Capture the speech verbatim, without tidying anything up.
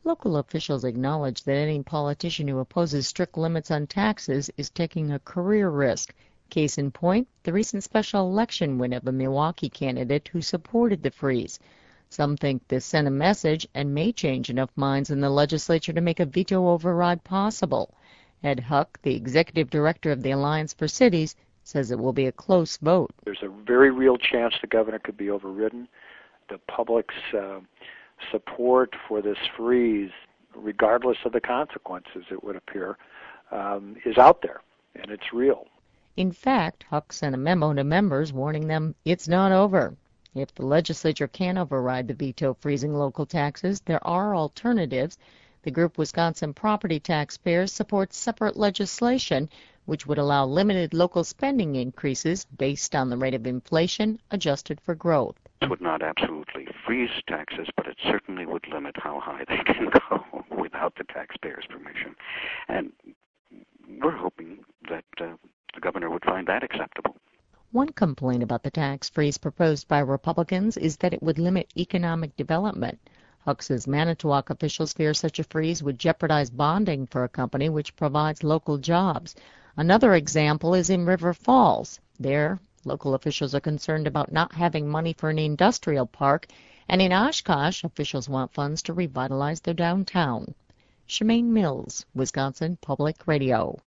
Local officials acknowledge that any politician who opposes strict limits on taxes is taking a career risk. Case in point, the recent special election win of a Milwaukee candidate who supported the freeze. Some think this sent a message and may change enough minds in the legislature to make a veto override possible. Ed Huck, the executive director of the Alliance for Cities, says it will be a close vote. There's a very real chance the governor could be overridden. The public's uh, support for this freeze, regardless of the consequences, it would appear, um, is out there, and it's real. In fact, Huck sent a memo to members warning them it's not over. If the legislature can override the veto freezing local taxes, there are alternatives. The group Wisconsin Property Taxpayers supports separate legislation which would allow limited local spending increases based on the rate of inflation adjusted for growth. It would not absolutely freeze taxes, but it certainly would limit how high they can go without the taxpayers' permission. And we're hoping that uh, the governor would find that acceptable. One complaint about the tax freeze proposed by Republicans is that it would limit economic development. Huck says Manitowoc officials fear such a freeze would jeopardize bonding for a company which provides local jobs. Another example is in River Falls. There, local officials are concerned about not having money for an industrial park, and in Oshkosh, officials want funds to revitalize their downtown. Shemaine Mills, Wisconsin Public Radio.